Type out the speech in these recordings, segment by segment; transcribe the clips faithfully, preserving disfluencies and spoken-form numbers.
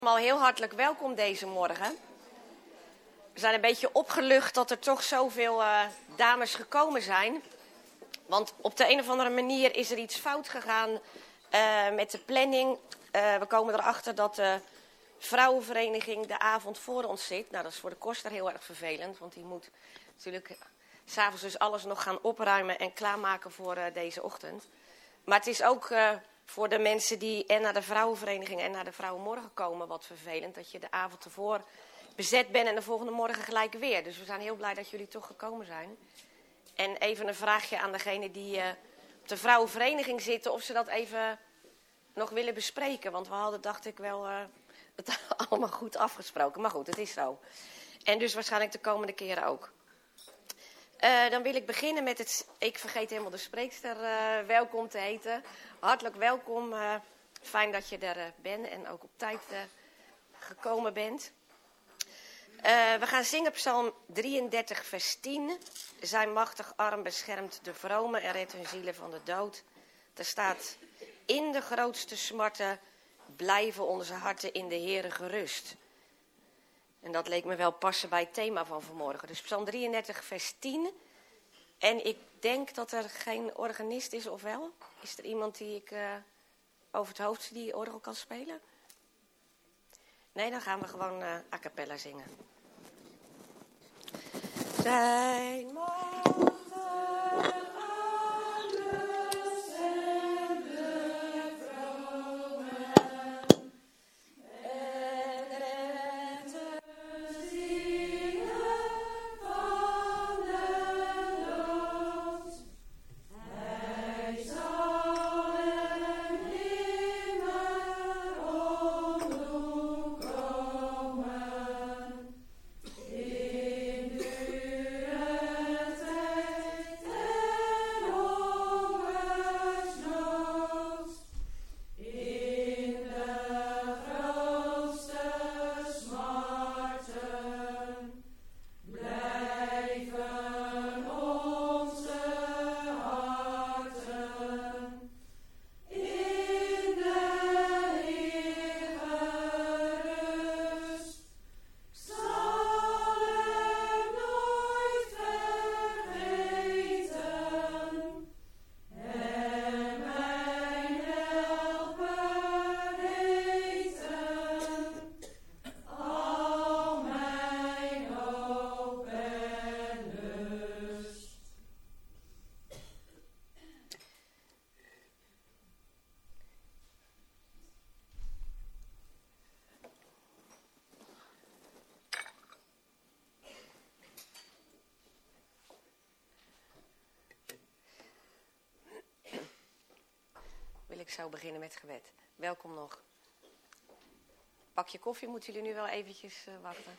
Allemaal heel hartelijk welkom deze morgen. We zijn een beetje opgelucht dat er toch zoveel uh, dames gekomen zijn. Want op de een of andere manier is er iets fout gegaan uh, met de planning. Uh, we komen erachter dat de vrouwenvereniging de avond voor ons zit. Nou, dat is voor de koster heel erg vervelend. Want die moet natuurlijk 's avonds dus alles nog gaan opruimen en klaarmaken voor uh, deze ochtend. Maar het is ook uh, voor de mensen die en naar de vrouwenvereniging en naar de vrouwenmorgen komen wat vervelend. Dat je de avond ervoor bezet bent en de volgende morgen gelijk weer. Dus we zijn heel blij dat jullie toch gekomen zijn. En even een vraagje aan degene die uh, op de vrouwenvereniging zitten. Of ze dat even nog willen bespreken. Want we hadden, dacht ik wel, uh, het allemaal goed afgesproken. Maar goed, het is zo. En dus waarschijnlijk de komende keren ook. Uh, dan wil ik beginnen met het... Ik vergeet helemaal de spreekster uh, welkom te heten. Hartelijk welkom. Uh, fijn dat je er uh, bent en ook op tijd uh, gekomen bent. Uh, we gaan zingen Psalm drieëndertig vers tien. Zijn machtig arm beschermt de vromen en redt hun zielen van de dood. Er staat: in de grootste smarten blijven onze harten in de Heere gerust. En dat leek me wel passen bij het thema van vanmorgen. Dus Psalm drieëndertig vers tien. En ik denk dat er geen organist is, of wel? Is er iemand die ik uh, over het hoofd die orgel kan spelen? Nee, dan gaan we gewoon uh, a cappella zingen. Zijn machtig Ik zou beginnen met gebed. Welkom nog. Pakje koffie, moeten jullie nu wel eventjes uh, wachten.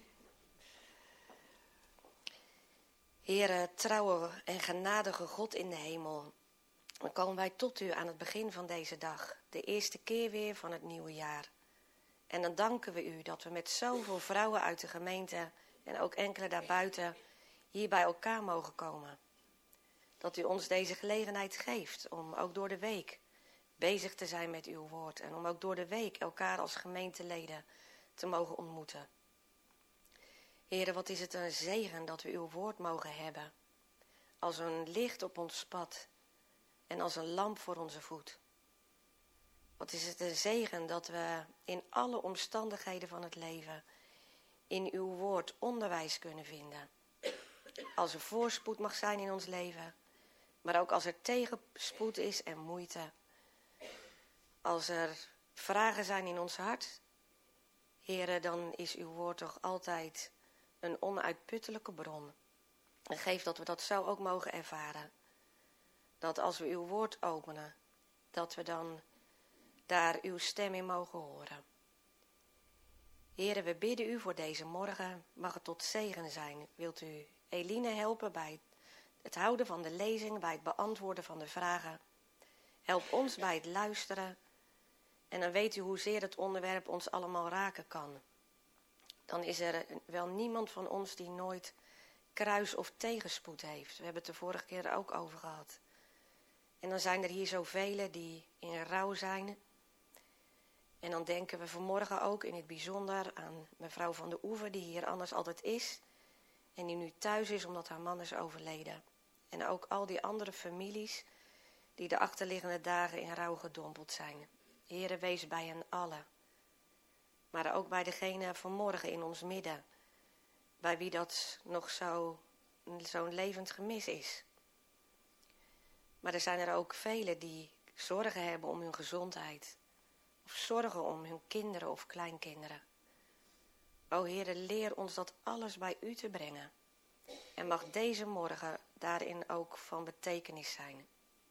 Heere, trouwe en genadige God in de hemel. Dan komen wij tot u aan het begin van deze dag. De eerste keer weer van het nieuwe jaar. En dan danken we u dat we met zoveel vrouwen uit de gemeente en ook enkele daarbuiten hier bij elkaar mogen komen. Dat u ons deze gelegenheid geeft om ook door de week bezig te zijn met uw woord. En om ook door de week elkaar als gemeenteleden te mogen ontmoeten. Heere, wat is het een zegen dat we uw woord mogen hebben. Als een licht op ons pad. En als een lamp voor onze voet. Wat is het een zegen dat we in alle omstandigheden van het leven in uw woord onderwijs kunnen vinden. Als er voorspoed mag zijn in ons leven. Maar ook als er tegenspoed is en moeite. Als er vragen zijn in ons hart, Heere, dan is uw woord toch altijd een onuitputtelijke bron. En geef dat we dat zo ook mogen ervaren. Dat als we uw woord openen, dat we dan daar uw stem in mogen horen. Heere, we bidden u voor deze morgen, mag het tot zegen zijn. Wilt u Eline helpen bij het houden van de lezing, bij het beantwoorden van de vragen. Help ons bij het luisteren. En dan weet u hoezeer het onderwerp ons allemaal raken kan. Dan is er wel niemand van ons die nooit kruis of tegenspoed heeft. We hebben het de vorige keer ook over gehad. En dan zijn er hier zoveel die in rouw zijn. En dan denken we vanmorgen ook in het bijzonder aan mevrouw van de Oever, die hier anders altijd is. En die nu thuis is omdat haar man is overleden. En ook al die andere families die de achterliggende dagen in rouw gedompeld zijn. Heere, wees bij hen allen. Maar ook bij degene vanmorgen in ons midden. Bij wie dat nog zo, zo'n levend gemis is. Maar er zijn er ook velen die zorgen hebben om hun gezondheid. Of zorgen om hun kinderen of kleinkinderen. O Heere, leer ons dat alles bij u te brengen. En mag deze morgen daarin ook van betekenis zijn.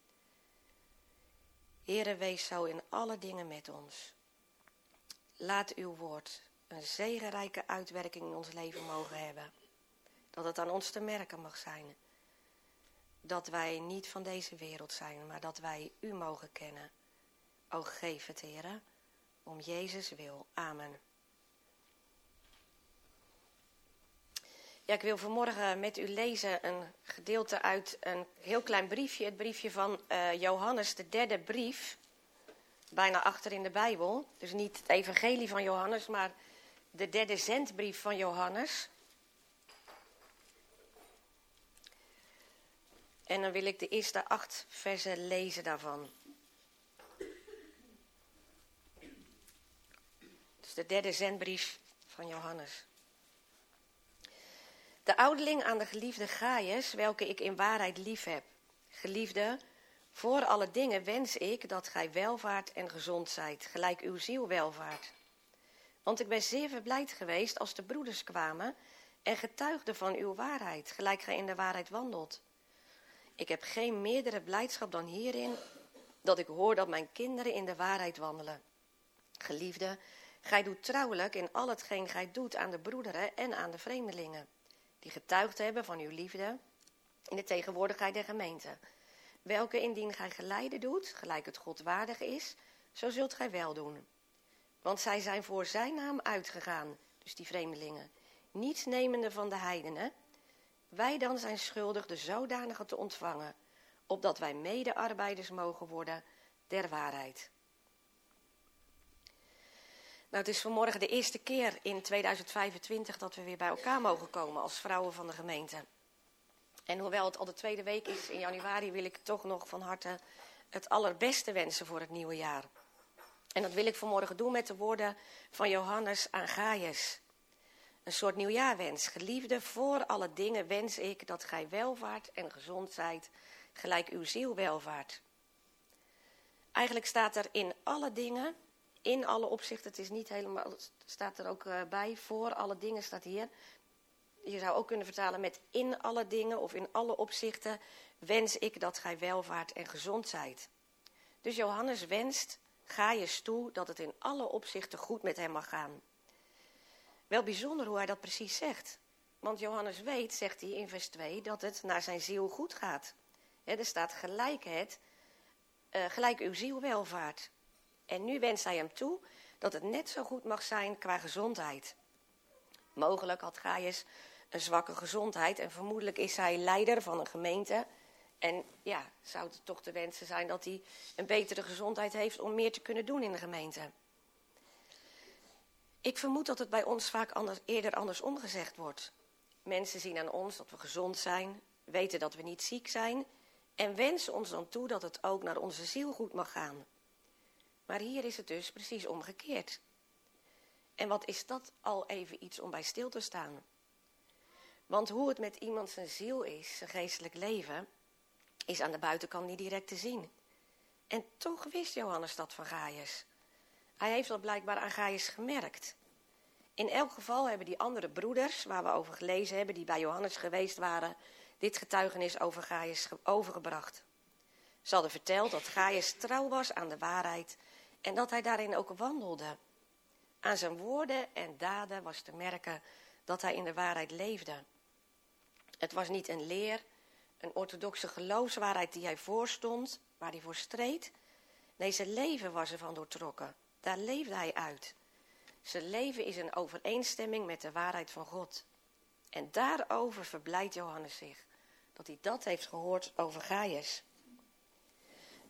Heere, wees zo in alle dingen met ons. Laat uw woord een zegenrijke uitwerking in ons leven mogen hebben. Dat het aan ons te merken mag zijn. Dat wij niet van deze wereld zijn, maar dat wij u mogen kennen. O geef het, Heere, om Jezus wil. Amen. Ja, ik wil vanmorgen met u lezen een gedeelte uit een heel klein briefje. Het briefje van uh, Johannes, de derde brief. Bijna achter in de Bijbel. Dus niet het evangelie van Johannes, maar de derde zendbrief van Johannes. En dan wil ik de eerste acht versen lezen daarvan. Dus de derde zendbrief van Johannes. De ouderling aan de geliefde Gaius, welke ik in waarheid lief heb. Geliefde, voor alle dingen wens ik dat gij welvaart en gezond zijt, gelijk uw ziel welvaart. Want ik ben zeer verblijd geweest als de broeders kwamen en getuigden van uw waarheid, gelijk gij in de waarheid wandelt. Ik heb geen meerdere blijdschap dan hierin, dat ik hoor dat mijn kinderen in de waarheid wandelen. Geliefde, gij doet trouwelijk in al hetgeen gij doet aan de broederen en aan de vreemdelingen, die getuigd hebben van uw liefde in de tegenwoordigheid der gemeente. Welke indien gij geleide doet, gelijk het God waardig is, zo zult gij wel doen. Want zij zijn voor zijn naam uitgegaan, dus die vreemdelingen, niets nemende van de heidenen. Wij dan zijn schuldig de zodanige te ontvangen, opdat wij medearbeiders mogen worden der waarheid. Nou, het is vanmorgen de eerste keer in tweeduizend vijfentwintig dat we weer bij elkaar mogen komen als vrouwen van de gemeente. En hoewel het al de tweede week is in januari, wil ik toch nog van harte het allerbeste wensen voor het nieuwe jaar. En dat wil ik vanmorgen doen met de woorden van Johannes aan Gaius. Een soort nieuwjaarwens. Geliefde, voor alle dingen wens ik dat gij welvaart en gezond zijt, gelijk uw ziel welvaart. Eigenlijk staat er in alle dingen, in alle opzichten, het is niet helemaal, het staat er ook uh, bij, voor alle dingen staat hier. Je zou ook kunnen vertalen met in alle dingen of in alle opzichten wens ik dat gij welvaart en gezond zijt. Dus Johannes wenst Gaius toe dat het in alle opzichten goed met hem mag gaan. Wel bijzonder hoe hij dat precies zegt. Want Johannes weet, zegt hij in vers twee, dat het naar zijn ziel goed gaat. He, er staat gelijk het, uh, gelijk uw ziel welvaart. En nu wenst hij hem toe dat het net zo goed mag zijn qua gezondheid. Mogelijk had Gaius een zwakke gezondheid en vermoedelijk is hij leider van een gemeente. En ja, zou het toch te wensen zijn dat hij een betere gezondheid heeft om meer te kunnen doen in de gemeente. Ik vermoed dat het bij ons vaak anders, eerder andersom gezegd wordt. Mensen zien aan ons dat we gezond zijn, weten dat we niet ziek zijn en wensen ons dan toe dat het ook naar onze ziel goed mag gaan. Maar hier is het dus precies omgekeerd. En wat is dat al even iets om bij stil te staan? Want hoe het met iemand zijn ziel is, zijn geestelijk leven, is aan de buitenkant niet direct te zien. En toch wist Johannes dat van Gaius. Hij heeft dat blijkbaar aan Gaius gemerkt. In elk geval hebben die andere broeders, waar we over gelezen hebben, die bij Johannes geweest waren, dit getuigenis over Gaius overgebracht. Ze hadden verteld dat Gaius trouw was aan de waarheid en dat hij daarin ook wandelde. Aan zijn woorden en daden was te merken dat hij in de waarheid leefde. Het was niet een leer, een orthodoxe geloofswaarheid die hij voorstond, waar hij voor streed. Nee, zijn leven was ervan doortrokken. Daar leefde hij uit. Zijn leven is in overeenstemming met de waarheid van God. En daarover verblijdt Johannes zich, dat hij dat heeft gehoord over Gaius.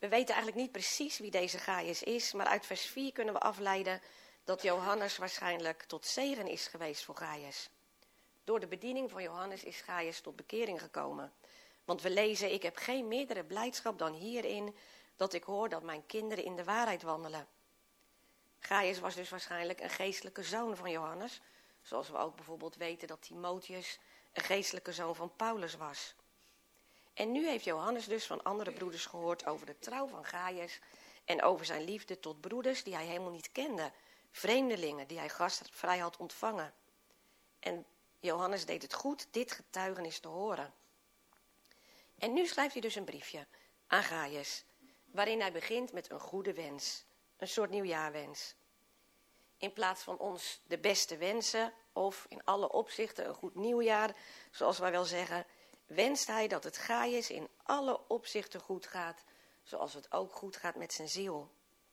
We weten eigenlijk niet precies wie deze Gaius is, maar uit vers vier kunnen we afleiden dat Johannes waarschijnlijk tot zegen is geweest voor Gaius. Door de bediening van Johannes is Gaius tot bekering gekomen. Want we lezen, ik heb geen meerdere blijdschap dan hierin, dat ik hoor dat mijn kinderen in de waarheid wandelen. Gaius was dus waarschijnlijk een geestelijke zoon van Johannes, zoals we ook bijvoorbeeld weten dat Timotheus een geestelijke zoon van Paulus was. En nu heeft Johannes dus van andere broeders gehoord over de trouw van Gaius en over zijn liefde tot broeders die hij helemaal niet kende, vreemdelingen die hij gastvrij had ontvangen. En Johannes deed het goed dit getuigenis te horen. En nu schrijft hij dus een briefje aan Gaius, waarin hij begint met een goede wens, een soort nieuwjaarwens. In plaats van ons de beste wensen of in alle opzichten een goed nieuwjaar, zoals wij wel zeggen, wenst hij dat het Gaius in alle opzichten goed gaat, zoals het ook goed gaat met zijn ziel.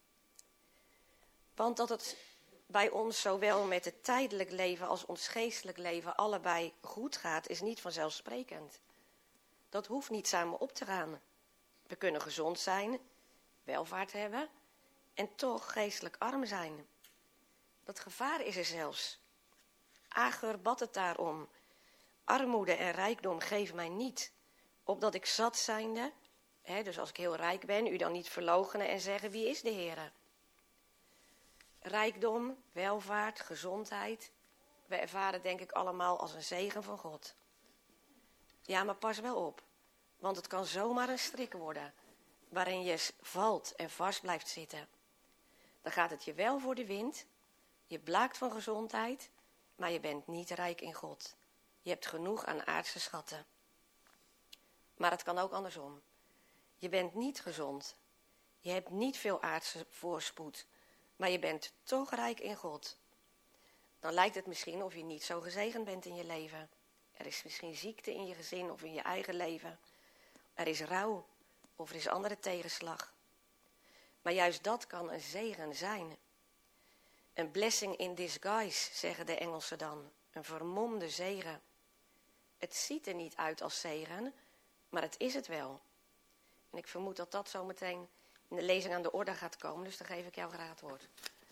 Want dat het bij ons zowel met het tijdelijk leven als ons geestelijk leven allebei goed gaat, is niet vanzelfsprekend. Dat hoeft niet samen op te gaan. We kunnen gezond zijn, welvaart hebben en toch geestelijk arm zijn. Dat gevaar is er zelfs. Agur bad het daarom. Armoede en rijkdom geef mij niet, opdat ik zat zijnde, hè, dus als ik heel rijk ben, u dan niet verloochenen en zeggen, wie is de Heere? Rijkdom, welvaart, gezondheid, we ervaren denk ik allemaal als een zegen van God. Ja, maar pas wel op, want het kan zomaar een strik worden, waarin je valt en vast blijft zitten. Dan gaat het je wel voor de wind, je blaakt van gezondheid, maar je bent niet rijk in God. Je hebt genoeg aan aardse schatten. Maar het kan ook andersom. Je bent niet gezond. Je hebt niet veel aardse voorspoed. Maar je bent toch rijk in God. Dan lijkt het misschien of je niet zo gezegend bent in je leven. Er is misschien ziekte in je gezin of in je eigen leven. Er is rouw of er is andere tegenslag. Maar juist dat kan een zegen zijn. Een blessing in disguise, zeggen de Engelsen dan. Een vermomde zegen. Het ziet er niet uit als zegen, maar het is het wel. En ik vermoed dat dat zo meteen in de lezing aan de orde gaat komen, dus dan geef ik jou graag het woord.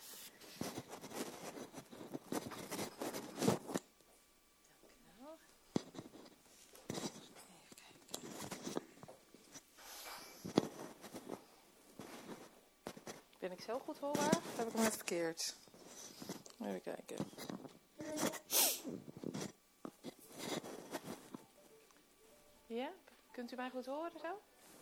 Dankjewel. Ben ik zo goed hoorbaar? Of heb ik hem net verkeerd? Even kijken. Ja? Kunt u mij goed horen zo?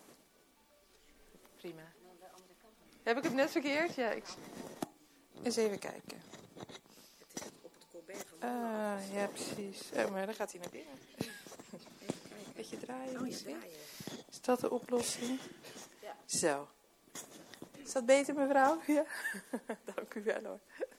Prima. Heb ik het net verkeerd? Ja, ik... Eens even kijken. Het is op het Colbert van Ah, ja, precies. Oh, maar dan gaat hij naar binnen. Beetje draaien. Oh, je draaien. Is dat de oplossing? Ja. Zo. Is dat beter, mevrouw? Ja? Dank u wel hoor.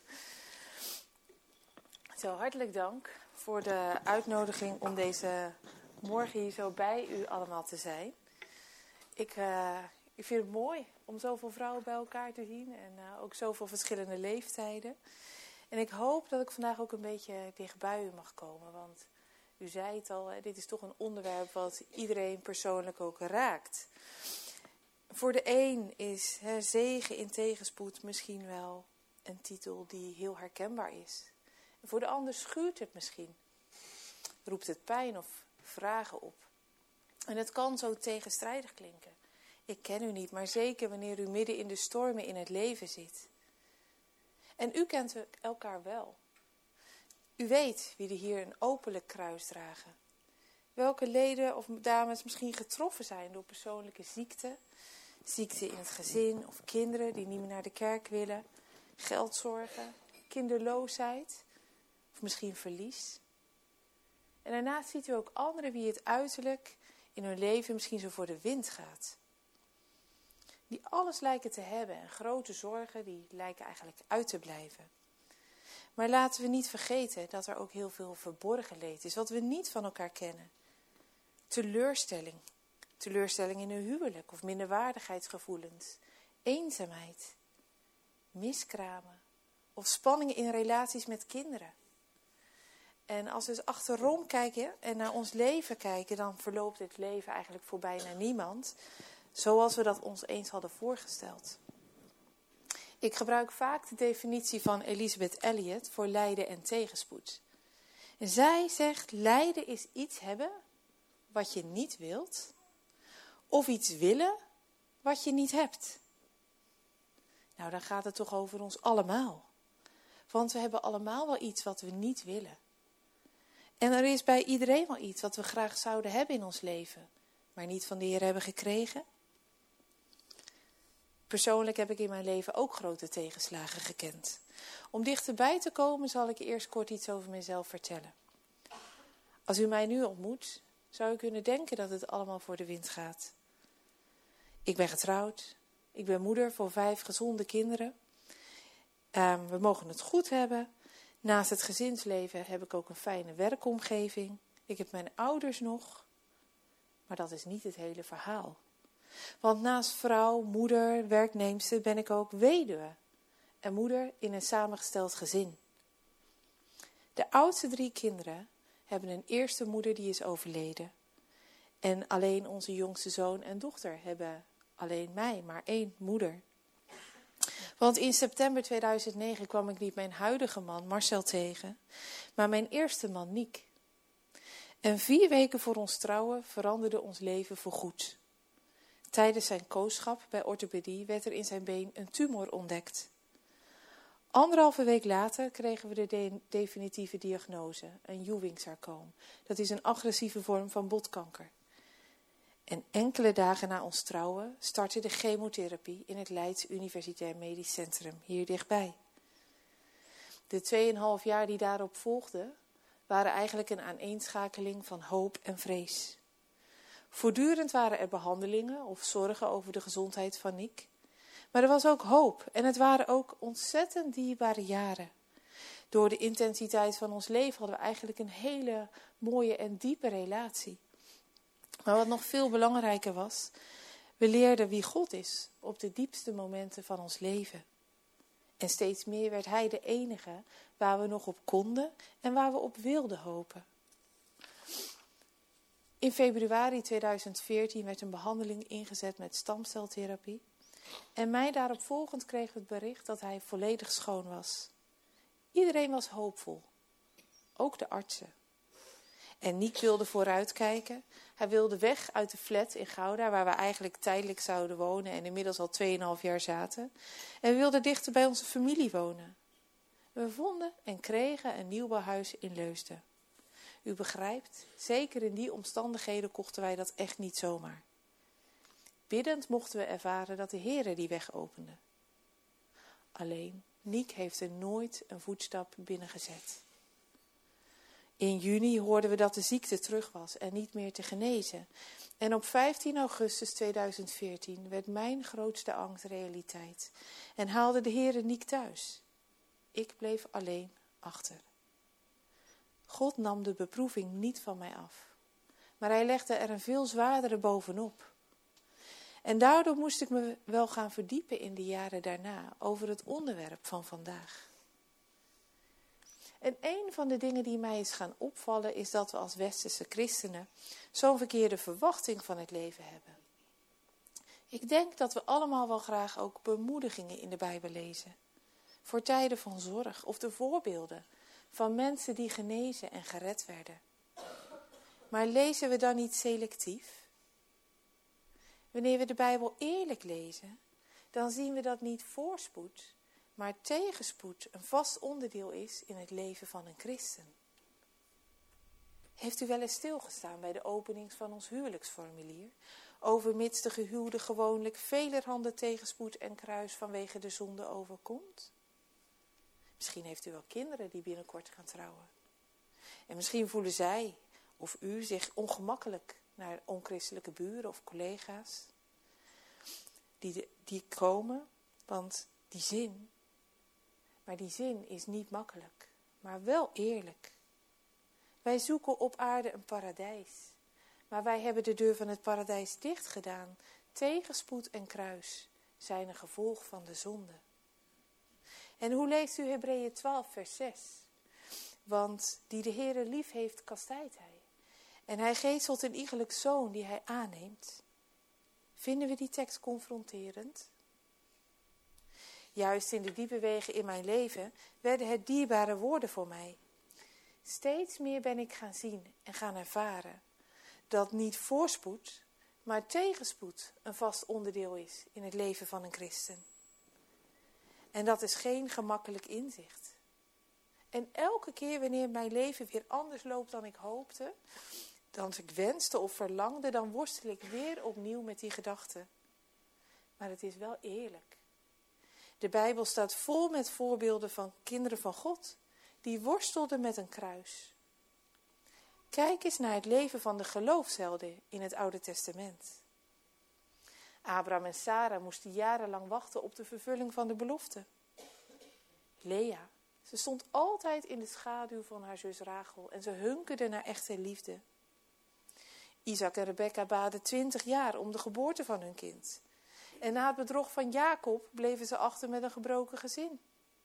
Zo, hartelijk dank voor de uitnodiging om deze morgen hier zo bij u allemaal te zijn. Ik, uh, ik vind het mooi om zoveel vrouwen bij elkaar te zien en uh, ook zoveel verschillende leeftijden. En ik hoop dat ik vandaag ook een beetje dicht bij u mag komen, want u zei het al, hè, dit is toch een onderwerp wat iedereen persoonlijk ook raakt. Voor de een is hè, zegen in tegenspoed misschien wel een titel die heel herkenbaar is. En voor de ander schuurt het misschien. Roept het pijn of vragen op. En het kan zo tegenstrijdig klinken. Ik ken u niet, maar zeker wanneer u midden in de stormen in het leven zit. En u kent elkaar wel. U weet wie er hier een openlijk kruis dragen. Welke leden of dames misschien getroffen zijn door persoonlijke ziekte. Ziekte in het gezin of kinderen die niet meer naar de kerk willen. Geldzorgen, kinderloosheid of misschien verlies. En daarnaast ziet u ook anderen wie het uiterlijk in hun leven misschien zo voor de wind gaat. Die alles lijken te hebben en grote zorgen die lijken eigenlijk uit te blijven. Maar laten we niet vergeten dat er ook heel veel verborgen leed is wat we niet van elkaar kennen. Teleurstelling, teleurstelling in een huwelijk of minderwaardigheidsgevoelens, eenzaamheid, miskramen of spanningen in relaties met kinderen. En als we eens achterom kijken en naar ons leven kijken, dan verloopt het leven eigenlijk voor bijna niemand zoals we dat ons eens hadden voorgesteld. Ik gebruik vaak de definitie van Elisabeth Elliot voor lijden en tegenspoed. En zij zegt, lijden is iets hebben wat je niet wilt, of iets willen wat je niet hebt. Nou, dan gaat het toch over ons allemaal. Want we hebben allemaal wel iets wat we niet willen. En er is bij iedereen wel iets wat we graag zouden hebben in ons leven, maar niet van de Heer hebben gekregen. Persoonlijk heb ik in mijn leven ook grote tegenslagen gekend. Om dichterbij te komen zal ik eerst kort iets over mezelf vertellen. Als u mij nu ontmoet, zou u kunnen denken dat het allemaal voor de wind gaat. Ik ben getrouwd. Ik ben moeder voor vijf gezonde kinderen. Um, we mogen het goed hebben. Naast het gezinsleven heb ik ook een fijne werkomgeving. Ik heb mijn ouders nog. Maar dat is niet het hele verhaal. Want naast vrouw, moeder, werknemster ben ik ook weduwe. En moeder in een samengesteld gezin. De oudste drie kinderen hebben een eerste moeder die is overleden. En alleen onze jongste zoon en dochter hebben alleen mij, maar één moeder. Want in september tweeduizend negen kwam ik niet mijn huidige man Marcel tegen, maar mijn eerste man Niek. En vier weken voor ons trouwen veranderde ons leven voorgoed. Tijdens zijn kooschap bij orthopedie werd er in zijn been een tumor ontdekt. Anderhalve week later kregen we de de- definitieve diagnose, een Ewing-sarcoom. Dat is een agressieve vorm van botkanker. En enkele dagen na ons trouwen startte de chemotherapie in het Leids Universitair Medisch Centrum, hier dichtbij. De tweeënhalf jaar die daarop volgden, waren eigenlijk een aaneenschakeling van hoop en vrees. Voortdurend waren er behandelingen of zorgen over de gezondheid van Niek. Maar er was ook hoop en het waren ook ontzettend dierbare jaren. Door de intensiteit van ons leven hadden we eigenlijk een hele mooie en diepe relatie. Maar wat nog veel belangrijker was, we leerden wie God is op de diepste momenten van ons leven. En steeds meer werd Hij de enige waar we nog op konden en waar we op wilden hopen. In februari tweeduizend veertien werd een behandeling ingezet met stamceltherapie. En mij daarop volgend kreeg het bericht dat hij volledig schoon was. Iedereen was hoopvol, ook de artsen. En Niek wilde vooruitkijken. Hij wilde weg uit de flat in Gouda, waar we eigenlijk tijdelijk zouden wonen en inmiddels al tweeënhalf jaar zaten. En we wilden dichter bij onze familie wonen. We vonden en kregen een nieuwbouwhuis in Leusden. U begrijpt, zeker in die omstandigheden kochten wij dat echt niet zomaar. Biddend mochten we ervaren dat de Heere die weg opende. Alleen, Niek heeft er nooit een voetstap binnengezet. In juni hoorden we dat de ziekte terug was en niet meer te genezen. En op vijftien augustus tweeduizend veertien werd mijn grootste angst realiteit. En haalde de Heere Niek thuis. Ik bleef alleen achter. God nam de beproeving niet van mij af. Maar hij legde er een veel zwaardere bovenop. En daardoor moest ik me wel gaan verdiepen in de jaren daarna over het onderwerp van vandaag. En een van de dingen die mij is gaan opvallen is dat we als westerse christenen zo'n verkeerde verwachting van het leven hebben. Ik denk dat we allemaal wel graag ook bemoedigingen in de Bijbel lezen. Voor tijden van zorg of de voorbeelden van mensen die genezen en gered werden. Maar lezen we dan niet selectief? Wanneer we de Bijbel eerlijk lezen, dan zien we dat niet voorspoed, maar tegenspoed een vast onderdeel is in het leven van een christen. Heeft u wel eens stilgestaan bij de opening van ons huwelijksformulier? Overmits de gehuwde gewoonlijk velerhande tegenspoed en kruis vanwege de zonde overkomt? Misschien heeft u wel kinderen die binnenkort gaan trouwen. En misschien voelen zij of u zich ongemakkelijk naar onchristelijke buren of collega's. Die, de, die komen, want die zin, maar die zin is niet makkelijk, maar wel eerlijk. Wij zoeken op aarde een paradijs, maar wij hebben de deur van het paradijs dicht gedaan. Tegenspoed en kruis zijn een gevolg van de zonde. En hoe leest u Hebreeën twaalf vers zes? Want die de Heere lief heeft, kastijdt hij. En hij geestelt een iegelijk zoon die hij aanneemt. Vinden we die tekst confronterend? Juist in de diepe wegen in mijn leven werden het dierbare woorden voor mij. Steeds meer ben ik gaan zien en gaan ervaren dat niet voorspoed, maar tegenspoed een vast onderdeel is in het leven van een christen. En dat is geen gemakkelijk inzicht. En elke keer wanneer mijn leven weer anders loopt dan ik hoopte, dan ik wenste of verlangde, dan worstel ik weer opnieuw met die gedachten. Maar het is wel eerlijk. De Bijbel staat vol met voorbeelden van kinderen van God die worstelden met een kruis. Kijk eens naar het leven van de geloofshelden in het Oude Testament. Abraham en Sara moesten jarenlang wachten op de vervulling van de belofte. Lea, ze stond altijd in de schaduw van haar zus Rachel en ze hunkerde naar echte liefde. Isaac en Rebekka baden twintig jaar om de geboorte van hun kind. En na het bedrog van Jacob bleven ze achter met een gebroken gezin.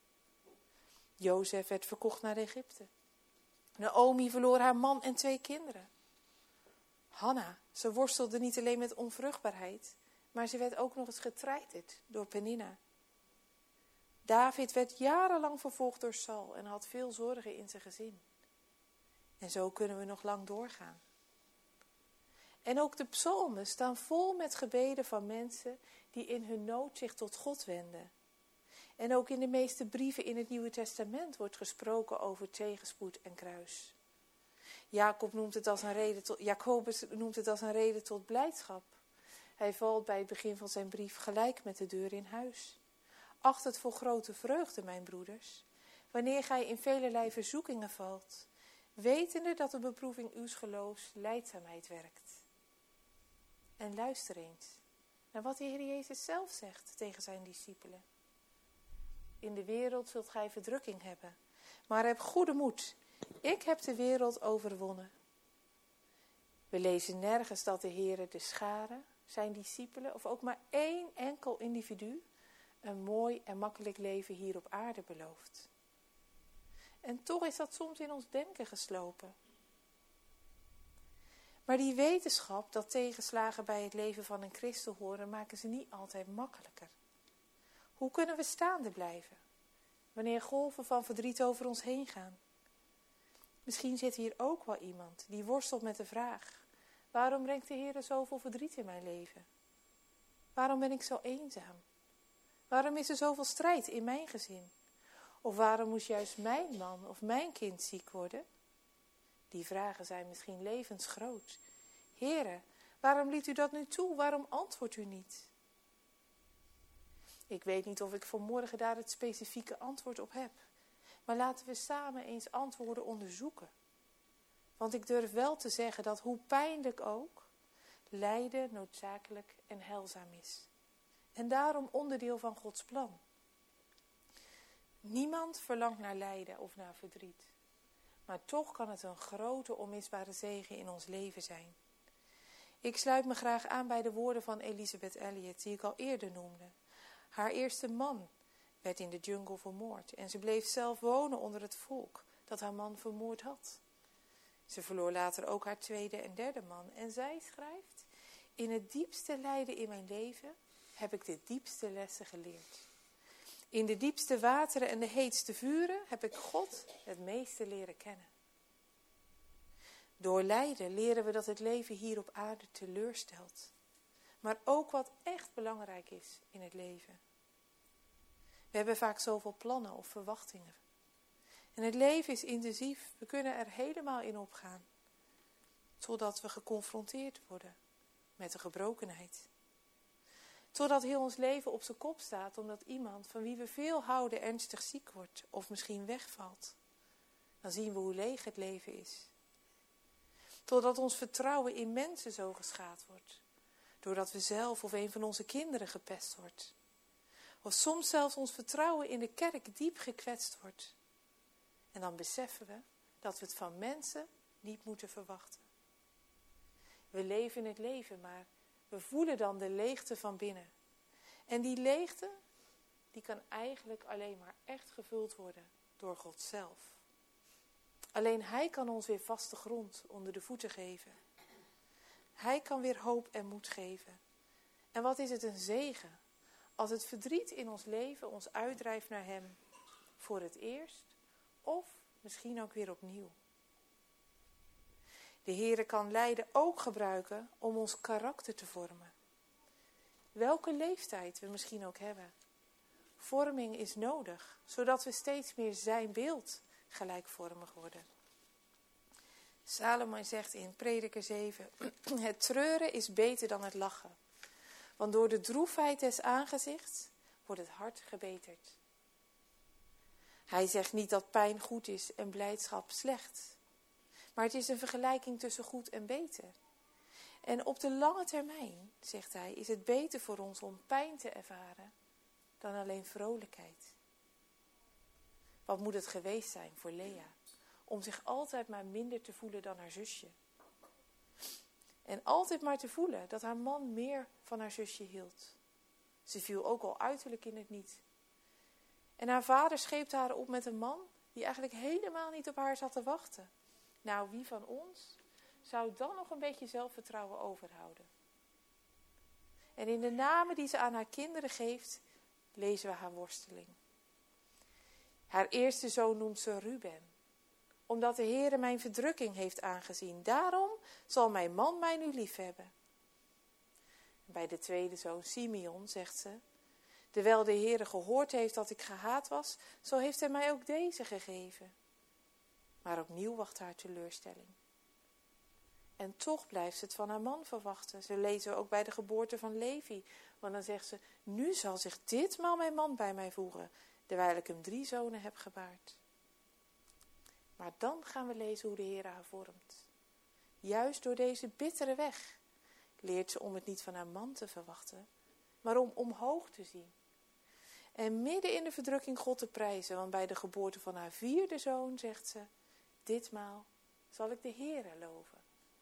Jozef werd verkocht naar Egypte. Naomi verloor haar man en twee kinderen. Hanna, ze worstelde niet alleen met onvruchtbaarheid, maar ze werd ook nog eens getreiterd door Penina. David werd jarenlang vervolgd door Saul en had veel zorgen in zijn gezin. En zo kunnen we nog lang doorgaan. En ook de psalmen staan vol met gebeden van mensen die in hun nood zich tot God wenden. En ook in de meeste brieven in het Nieuwe Testament wordt gesproken over tegenspoed en kruis. Jacob noemt het als een reden tot, Jacobus noemt het als een reden tot blijdschap. Hij valt bij het begin van zijn brief gelijk met de deur in huis. Acht het voor grote vreugde, mijn broeders, wanneer gij in velelei verzoekingen valt, wetende dat de beproeving uws geloofs lijdzaamheid werkt. En luister eens naar wat de Heer Jezus zelf zegt tegen zijn discipelen. In de wereld zult gij verdrukking hebben, maar heb goede moed. Ik heb de wereld overwonnen. We lezen nergens dat de Heer de schare, zijn discipelen of ook maar één enkel individu een mooi en makkelijk leven hier op aarde belooft. En toch is dat soms in ons denken geslopen. Maar die wetenschap dat tegenslagen bij het leven van een christen horen, maken ze niet altijd makkelijker. Hoe kunnen we staande blijven, wanneer golven van verdriet over ons heen gaan? Misschien zit hier ook wel iemand die worstelt met de vraag: waarom brengt de Heer zoveel verdriet in mijn leven? Waarom ben ik zo eenzaam? Waarom is er zoveel strijd in mijn gezin? Of waarom moest juist mijn man of mijn kind ziek worden? Die vragen zijn misschien levensgroot. Heere, waarom liet u dat nu toe? Waarom antwoordt u niet? Ik weet niet of ik vanmorgen daar het specifieke antwoord op heb. Maar laten we samen eens antwoorden onderzoeken. Want ik durf wel te zeggen dat hoe pijnlijk ook, lijden noodzakelijk en heilzaam is. En daarom onderdeel van Gods plan. Niemand verlangt naar lijden of naar verdriet. Maar toch kan het een grote onmisbare zegen in ons leven zijn. Ik sluit me graag aan bij de woorden van Elisabeth Elliot, die ik al eerder noemde. Haar eerste man werd in de jungle vermoord en ze bleef zelf wonen onder het volk dat haar man vermoord had. Ze verloor later ook haar tweede en derde man en zij schrijft: in het diepste lijden in mijn leven heb ik de diepste lessen geleerd. In de diepste wateren en de heetste vuren heb ik God het meeste leren kennen. Door lijden leren we dat het leven hier op aarde teleurstelt. Maar ook wat echt belangrijk is in het leven. We hebben vaak zoveel plannen of verwachtingen. En het leven is intensief. We kunnen er helemaal in opgaan. Totdat we geconfronteerd worden met de gebrokenheid. Totdat heel ons leven op zijn kop staat omdat iemand van wie we veel houden ernstig ziek wordt of misschien wegvalt. Dan zien we hoe leeg het leven is. Totdat ons vertrouwen in mensen zo geschaad wordt. Doordat we zelf of een van onze kinderen gepest wordt. Of soms zelfs ons vertrouwen in de kerk diep gekwetst wordt. En dan beseffen we dat we het van mensen niet moeten verwachten. We leven in het leven, maar we voelen dan de leegte van binnen. En die leegte, die kan eigenlijk alleen maar echt gevuld worden door God zelf. Alleen Hij kan ons weer vaste grond onder de voeten geven. Hij kan weer hoop en moed geven. En wat is het een zegen als het verdriet in ons leven ons uitdrijft naar hem voor het eerst of misschien ook weer opnieuw. De Heere kan lijden ook gebruiken om ons karakter te vormen. Welke leeftijd we misschien ook hebben. Vorming is nodig, zodat we steeds meer zijn beeld gelijkvormig worden. Salomo zegt in Prediker zeven, het treuren is beter dan het lachen. Want door de droefheid des aangezichts wordt het hart gebeterd. Hij zegt niet dat pijn goed is en blijdschap slecht. Maar het is een vergelijking tussen goed en beter. En op de lange termijn, zegt hij, is het beter voor ons om pijn te ervaren dan alleen vrolijkheid. Wat moet het geweest zijn voor Lea? Om zich altijd maar minder te voelen dan haar zusje. En altijd maar te voelen dat haar man meer van haar zusje hield. Ze viel ook al uiterlijk in het niet. En haar vader scheepte haar op met een man die eigenlijk helemaal niet op haar zat te wachten. Nou, wie van ons zou dan nog een beetje zelfvertrouwen overhouden? En in de namen die ze aan haar kinderen geeft, lezen we haar worsteling. Haar eerste zoon noemt ze Ruben, omdat de Heere mijn verdrukking heeft aangezien. Daarom zal mijn man mij nu liefhebben. Bij de tweede zoon Simeon zegt ze, terwijl de Heere gehoord heeft dat ik gehaat was, zo heeft hij mij ook deze gegeven. Maar opnieuw wacht haar teleurstelling. En toch blijft ze het van haar man verwachten. Zo lezen we ook bij de geboorte van Levi. Want dan zegt ze, nu zal zich ditmaal mijn man bij mij voegen, terwijl ik hem drie zonen heb gebaard. Maar dan gaan we lezen hoe de Heer haar vormt. Juist door deze bittere weg leert ze om het niet van haar man te verwachten, maar om omhoog te zien. En midden in de verdrukking God te prijzen, want bij de geboorte van haar vierde zoon zegt ze, ditmaal zal ik de Heere loven.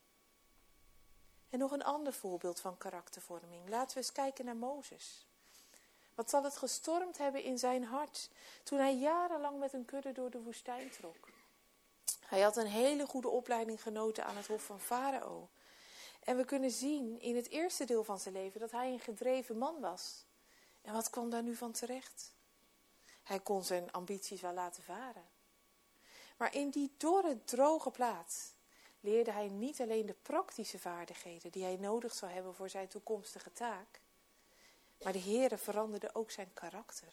En nog een ander voorbeeld van karaktervorming. Laten we eens kijken naar Mozes. Wat zal het gestormd hebben in zijn hart toen hij jarenlang met een kudde door de woestijn trok. Hij had een hele goede opleiding genoten aan het hof van Farao. En we kunnen zien in het eerste deel van zijn leven dat hij een gedreven man was. En wat kwam daar nu van terecht? Hij kon zijn ambities wel laten varen. Maar in die dorre, droge plaats leerde hij niet alleen de praktische vaardigheden die hij nodig zou hebben voor zijn toekomstige taak, maar de Heere veranderde ook zijn karakter.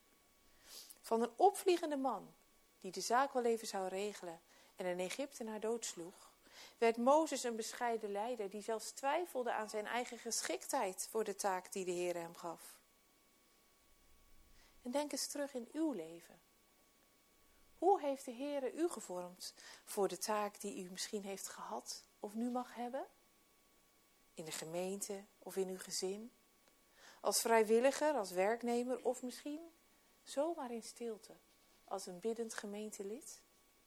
Van een opvliegende man die de zaak wel even zou regelen en een Egyptenaar doodsloeg, werd Mozes een bescheiden leider die zelfs twijfelde aan zijn eigen geschiktheid voor de taak die de Heere hem gaf. En denk eens terug in uw leven. Hoe heeft de Heere u gevormd voor de taak die u misschien heeft gehad of nu mag hebben? In de gemeente of in uw gezin? Als vrijwilliger, als werknemer of misschien zomaar in stilte als een biddend gemeentelid?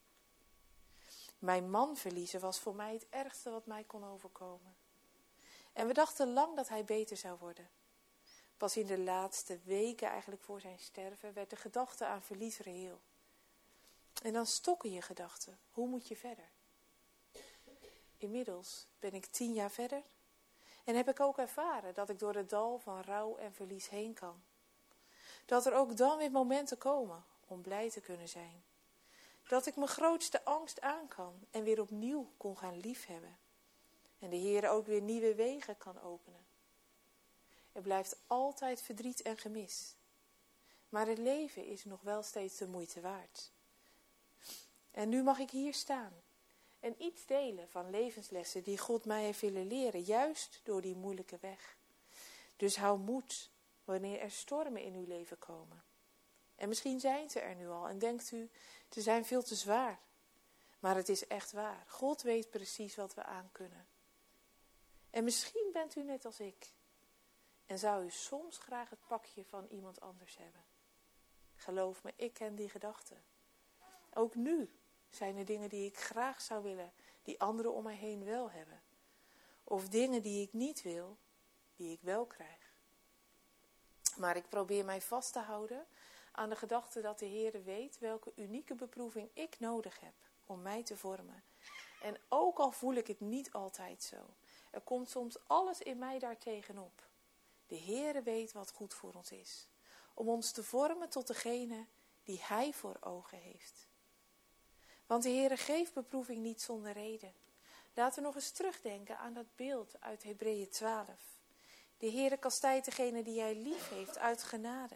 Mijn man verliezen was voor mij het ergste wat mij kon overkomen. En we dachten lang dat hij beter zou worden. Pas in de laatste weken eigenlijk voor zijn sterven werd de gedachte aan verlies reëel. En dan stokken je gedachten. Hoe moet je verder? Inmiddels ben ik tien jaar verder. En heb ik ook ervaren dat ik door het dal van rouw en verlies heen kan. Dat er ook dan weer momenten komen om blij te kunnen zijn. Dat ik mijn grootste angst aan kan en weer opnieuw kon gaan liefhebben. En de Heer ook weer nieuwe wegen kan openen. Er blijft altijd verdriet en gemis. Maar het leven is nog wel steeds de moeite waard. En nu mag ik hier staan en iets delen van levenslessen die God mij heeft willen leren, juist door die moeilijke weg. Dus hou moed wanneer er stormen in uw leven komen. En misschien zijn ze er nu al en denkt u, ze zijn veel te zwaar. Maar het is echt waar. God weet precies wat we aan kunnen. En misschien bent u net als ik. En zou u soms graag het pakje van iemand anders hebben. Geloof me, ik ken die gedachten. Ook nu zijn er dingen die ik graag zou willen, die anderen om mij heen wel hebben. Of dingen die ik niet wil, die ik wel krijg. Maar ik probeer mij vast te houden aan de gedachte dat de Heere weet welke unieke beproeving ik nodig heb om mij te vormen. En ook al voel ik het niet altijd zo, er komt soms alles in mij daartegenop. De Heere weet wat goed voor ons is. Om ons te vormen tot degene die Hij voor ogen heeft. Want de Heere geeft beproeving niet zonder reden. Laten we nog eens terugdenken aan dat beeld uit Hebreeën twaalf. De Heere kastijdt degene die Hij lief heeft uit genade.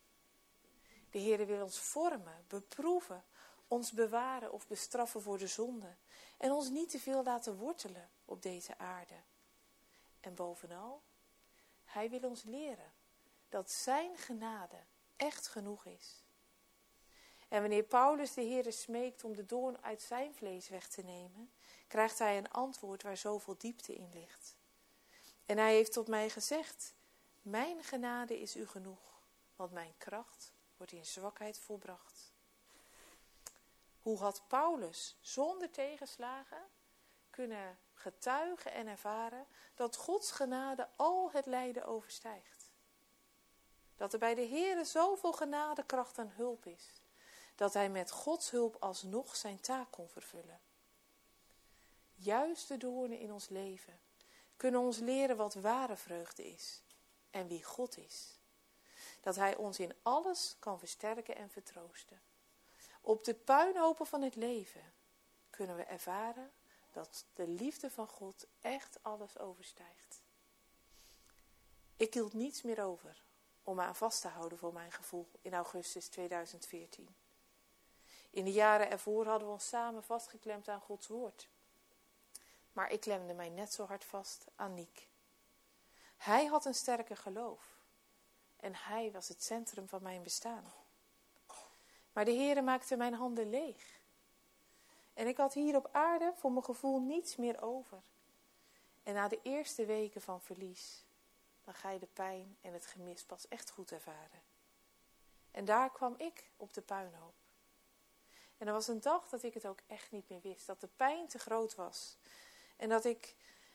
De Heere wil ons vormen, beproeven, ons bewaren of bestraffen voor de zonde. En ons niet te veel laten wortelen op deze aarde. En bovenal, Hij wil ons leren dat zijn genade echt genoeg is. En wanneer Paulus de Heere smeekt om de doorn uit zijn vlees weg te nemen, krijgt hij een antwoord waar zoveel diepte in ligt. En hij heeft tot mij gezegd, mijn genade is u genoeg, want mijn kracht wordt in zwakheid volbracht. Hoe had Paulus zonder tegenslagen kunnen getuigen en ervaren dat Gods genade al het lijden overstijgt? Dat er bij de Heere zoveel genade, kracht en hulp is, dat hij met Gods hulp alsnog zijn taak kon vervullen. Juist de doornen in ons leven kunnen ons leren wat ware vreugde is en wie God is. Dat hij ons in alles kan versterken en vertroosten. Op de puinhopen van het leven kunnen we ervaren dat de liefde van God echt alles overstijgt. Ik hield niets meer over om aan vast te houden voor mijn gevoel in augustus tweeduizend veertien. In de jaren ervoor hadden we ons samen vastgeklemd aan Gods woord. Maar ik klemde mij net zo hard vast aan Niek. Hij had een sterke geloof. En hij was het centrum van mijn bestaan. Maar de Heere maakte mijn handen leeg. En ik had hier op aarde voor mijn gevoel niets meer over. En na de eerste weken van verlies, dan ga je de pijn en het gemis pas echt goed ervaren. En daar kwam ik op de puinhoop. En er was een dag dat ik het ook echt niet meer wist. Dat de pijn te groot was. En dat ik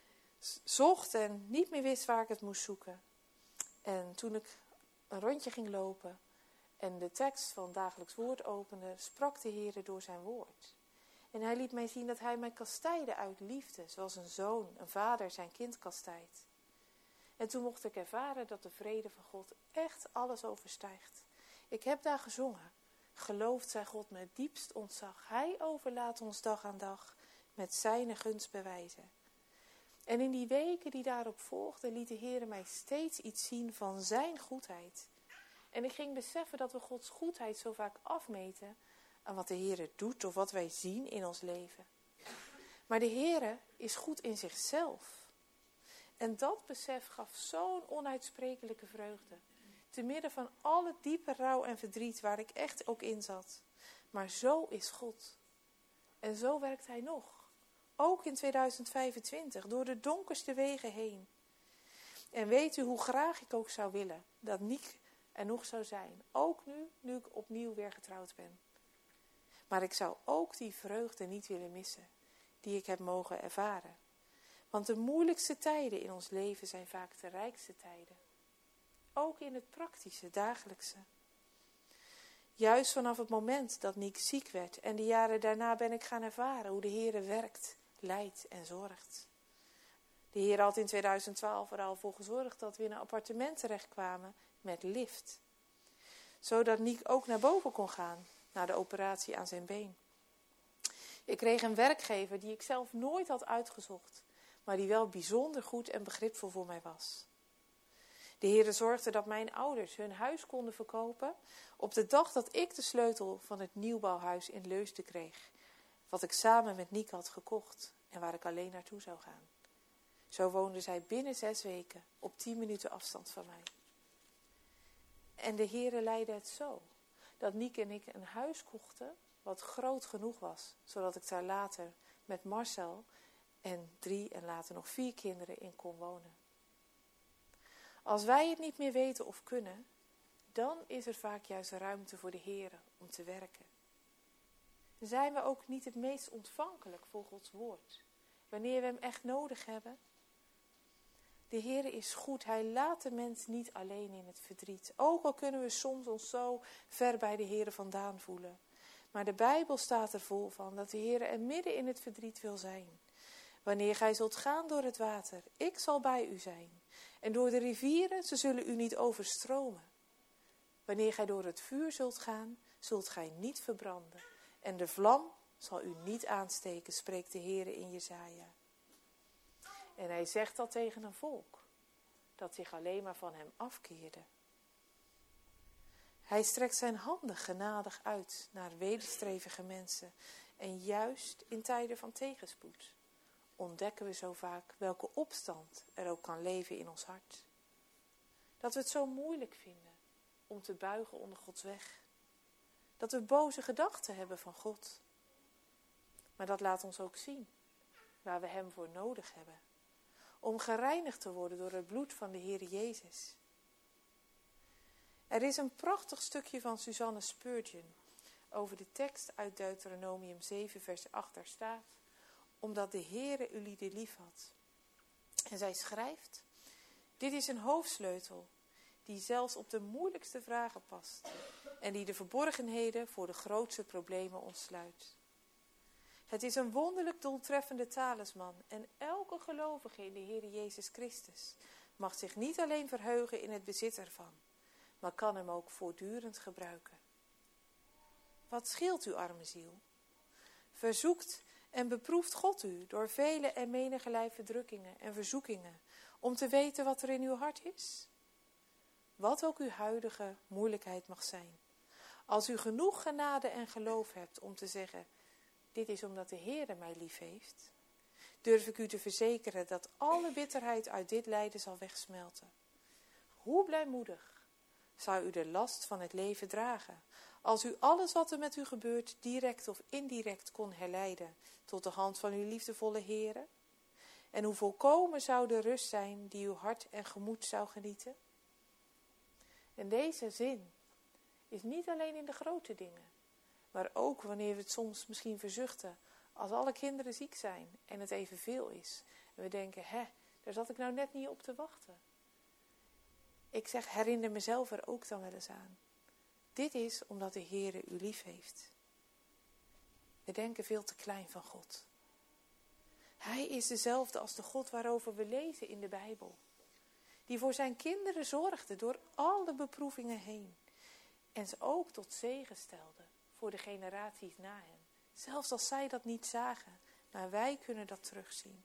zocht en niet meer wist waar ik het moest zoeken. En toen ik een rondje ging lopen en de tekst van Dagelijks Woord opende, sprak de Heere door zijn woord. En hij liet mij zien dat hij mij kastijdde uit liefde, zoals een zoon, een vader zijn kind kastijdt. En toen mocht ik ervaren dat de vrede van God echt alles overstijgt. Ik heb daar gezongen. Geloofd zij God met diepst ontzag. Hij overlaat ons dag aan dag met zijne gunst bewijzen. En in die weken die daarop volgden, liet de Heere mij steeds iets zien van zijn goedheid. En ik ging beseffen dat we Gods goedheid zo vaak afmeten aan wat de Heere doet of wat wij zien in ons leven. Maar de Heere is goed in zichzelf. En dat besef gaf zo'n onuitsprekelijke vreugde. Te midden van alle diepe rouw en verdriet waar ik echt ook in zat. Maar zo is God. En zo werkt hij nog. Ook in tweeduizend vijfentwintig, door de donkerste wegen heen. En weet u hoe graag ik ook zou willen dat Niek er nog zou zijn. Ook nu, nu ik opnieuw weer getrouwd ben. Maar ik zou ook die vreugde niet willen missen, die ik heb mogen ervaren. Want de moeilijkste tijden in ons leven zijn vaak de rijkste tijden. Ook in het praktische, dagelijkse. Juist vanaf het moment dat Niek ziek werd en de jaren daarna ben ik gaan ervaren hoe de Heere werkt, leidt en zorgt. De Heer had in tweeduizend twaalf er al voor gezorgd dat we in een appartement terechtkwamen met lift. Zodat Niek ook naar boven kon gaan, na de operatie aan zijn been. Ik kreeg een werkgever die ik zelf nooit had uitgezocht, maar die wel bijzonder goed en begripvol voor mij was. De Heere zorgde dat mijn ouders hun huis konden verkopen op de dag dat ik de sleutel van het nieuwbouwhuis in Leusden kreeg, wat ik samen met Niek had gekocht en waar ik alleen naartoe zou gaan. Zo woonden zij binnen zes weken op tien minuten afstand van mij. En de Heere leidde het zo, dat Niek en ik een huis kochten wat groot genoeg was, zodat ik daar later met Marcel en drie en later nog vier kinderen in kon wonen. Als wij het niet meer weten of kunnen, dan is er vaak juist ruimte voor de Heere om te werken. Zijn we ook niet het meest ontvankelijk voor Gods woord, wanneer we hem echt nodig hebben? De Heere is goed, hij laat de mens niet alleen in het verdriet. Ook al kunnen we soms ons zo ver bij de Heere vandaan voelen. Maar de Bijbel staat er vol van dat de Heere er midden in het verdriet wil zijn. Wanneer gij zult gaan door het water, ik zal bij u zijn. En door de rivieren, ze zullen u niet overstromen. Wanneer gij door het vuur zult gaan, zult gij niet verbranden. En de vlam zal u niet aansteken, spreekt de Heere in Jesaja. En hij zegt dat tegen een volk dat zich alleen maar van hem afkeerde. Hij strekt zijn handen genadig uit naar wederstrevige mensen. En juist in tijden van tegenspoed ontdekken we zo vaak welke opstand er ook kan leven in ons hart. Dat we het zo moeilijk vinden om te buigen onder Gods weg. Dat we boze gedachten hebben van God. Maar dat laat ons ook zien waar we hem voor nodig hebben. Om gereinigd te worden door het bloed van de Heer Jezus. Er is een prachtig stukje van Susanne Spurgeon over de tekst uit Deuteronomium zeven vers acht. Daar staat: omdat de Heere u lieden lief had. En zij schrijft: dit is een hoofdsleutel die zelfs op de moeilijkste vragen past en die de verborgenheden voor de grootste problemen ontsluit. Het is een wonderlijk doeltreffende talisman en elke gelovige in de Heer Jezus Christus mag zich niet alleen verheugen in het bezit ervan, maar kan hem ook voortdurend gebruiken. Wat scheelt u, arme ziel? Verzoekt en beproeft God u door vele en menigerlei verdrukkingen en verzoekingen om te weten wat er in uw hart is? Wat ook uw huidige moeilijkheid mag zijn. Als u genoeg genade en geloof hebt om te zeggen: dit is omdat de Heere mij lief heeft, durf ik u te verzekeren dat alle bitterheid uit dit lijden zal wegsmelten. Hoe blijmoedig zou u de last van het leven dragen, als u alles wat er met u gebeurt direct of indirect kon herleiden tot de hand van uw liefdevolle Heere? En hoe volkomen zou de rust zijn die uw hart en gemoed zou genieten? En deze zin is niet alleen in de grote dingen, maar ook wanneer we het soms misschien verzuchten als alle kinderen ziek zijn en het evenveel is. En we denken, hè, daar zat ik nou net niet op te wachten. Ik zeg, herinner mezelf er ook dan wel eens aan. Dit is omdat de Heere u lief heeft. We denken veel te klein van God. Hij is dezelfde als de God waarover we lezen in de Bijbel. Die voor zijn kinderen zorgde door alle beproevingen heen. En ze ook tot zegen stelde voor de generaties na hem. Zelfs als zij dat niet zagen, maar wij kunnen dat terugzien.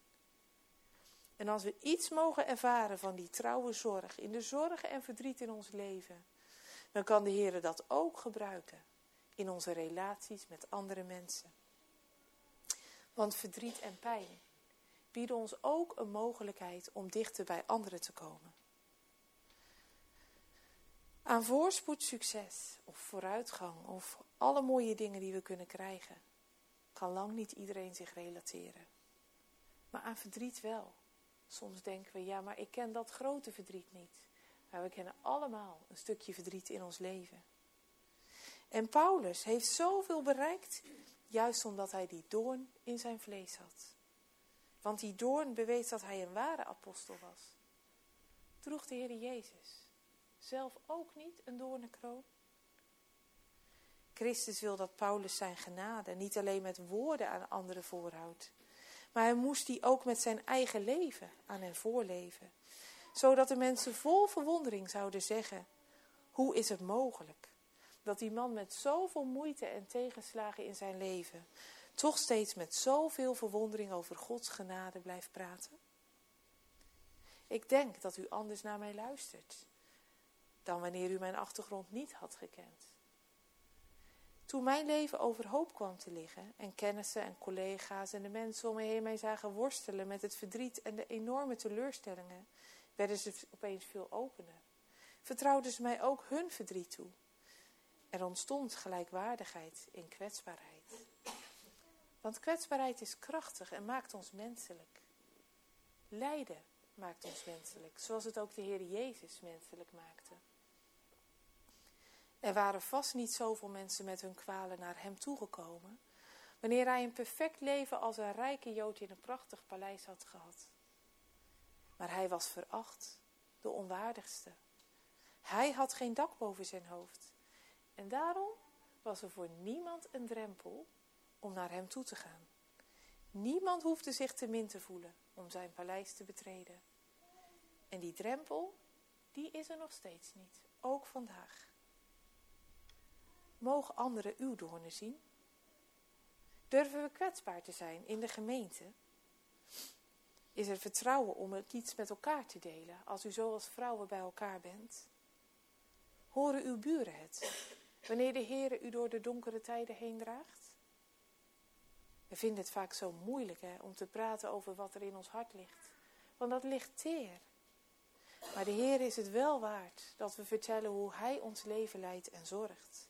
En als we iets mogen ervaren van die trouwe zorg, in de zorgen en verdriet in ons leven, dan kan de Heere dat ook gebruiken in onze relaties met andere mensen. Want verdriet en pijn bieden ons ook een mogelijkheid om dichter bij anderen te komen. Aan voorspoed, succes of vooruitgang of alle mooie dingen die we kunnen krijgen, kan lang niet iedereen zich relateren. Maar aan verdriet wel. Soms denken we, ja, maar ik ken dat grote verdriet niet. Maar we kennen allemaal een stukje verdriet in ons leven. En Paulus heeft zoveel bereikt, juist omdat hij die doorn in zijn vlees had. Want die doorn bewees dat hij een ware apostel was. Droeg de Heer Jezus zelf ook niet een doornenkroon? Christus wil dat Paulus zijn genade niet alleen met woorden aan anderen voorhoudt, maar hij moest die ook met zijn eigen leven aan hen voorleven. Zodat de mensen vol verwondering zouden zeggen: hoe is het mogelijk dat die man met zoveel moeite en tegenslagen in zijn leven toch steeds met zoveel verwondering over Gods genade blijft praten? Ik denk dat u anders naar mij luistert dan wanneer u mijn achtergrond niet had gekend. Toen mijn leven overhoop kwam te liggen en kennissen en collega's en de mensen om me heen mij zagen worstelen met het verdriet en de enorme teleurstellingen, werden ze opeens veel opener. Vertrouwden ze mij ook hun verdriet toe. Er ontstond gelijkwaardigheid in kwetsbaarheid. Want kwetsbaarheid is krachtig en maakt ons menselijk. Lijden maakt ons menselijk, zoals het ook de Heer Jezus menselijk maakte. Er waren vast niet zoveel mensen met hun kwalen naar hem toegekomen, wanneer hij een perfect leven als een rijke Jood in een prachtig paleis had gehad. Maar hij was veracht, de onwaardigste. Hij had geen dak boven zijn hoofd. En daarom was er voor niemand een drempel om naar hem toe te gaan. Niemand hoefde zich te min te voelen om zijn paleis te betreden. En die drempel, die is er nog steeds niet. Ook vandaag. Mogen anderen uw doornen zien? Durven we kwetsbaar te zijn in de gemeente? Is er vertrouwen om het iets met elkaar te delen, als u zo als vrouwen bij elkaar bent? Horen uw buren het, wanneer de Heere u door de donkere tijden heen draagt? We vinden het vaak zo moeilijk hè, om te praten over wat er in ons hart ligt, want dat ligt teer. Maar de Heer is het wel waard dat we vertellen hoe Hij ons leven leidt en zorgt.